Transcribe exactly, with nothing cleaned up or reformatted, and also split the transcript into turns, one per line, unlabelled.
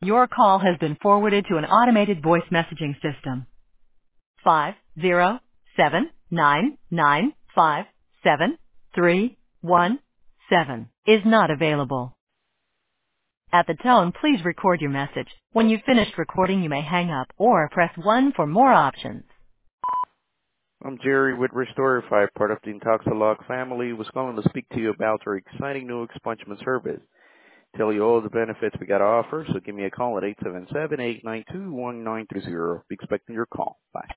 Your call has been forwarded to an automated voice messaging system. Five zero seven nine nine five seven three one seven is not available. At the tone, please record your message. When you've finished recording, you may hang up or press one for more options.
I'm Jerry with Restorify, part of the Intoxilog family. Was calling to speak to you about our exciting new expungement service. Tell you all the benefits we got to offer, so give me a call at eight seven seven, eight nine two, one nine three zero. Be expecting your call. Bye.